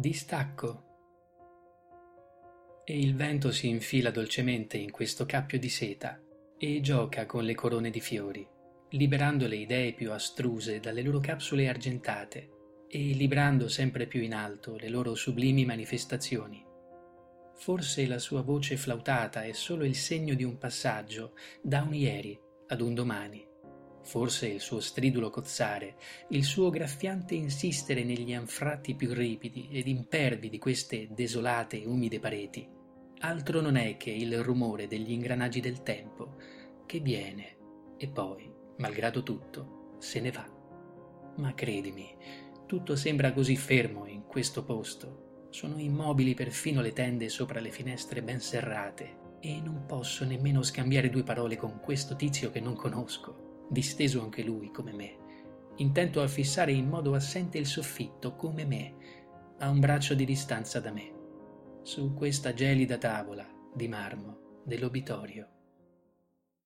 Distacco. E il vento si infila dolcemente in questo cappio di seta e gioca con le corone di fiori, liberando le idee più astruse dalle loro capsule argentate e librando sempre più in alto le loro sublimi manifestazioni. Forse la sua voce flautata è solo il segno di un passaggio da un ieri ad un domani. Forse il suo stridulo cozzare, il suo graffiante insistere negli anfratti più ripidi ed impervi di queste desolate e umide pareti, altro non è che il rumore degli ingranaggi del tempo che viene e poi, malgrado tutto, se ne va. Ma credimi, tutto sembra così fermo in questo posto. Sono immobili perfino le tende sopra le finestre ben serrate e non posso nemmeno scambiare due parole con questo tizio che non conosco, disteso anche lui come me, intento a fissare in modo assente il soffitto come me, a un braccio di distanza da me, su questa gelida tavola di marmo dell'obitorio.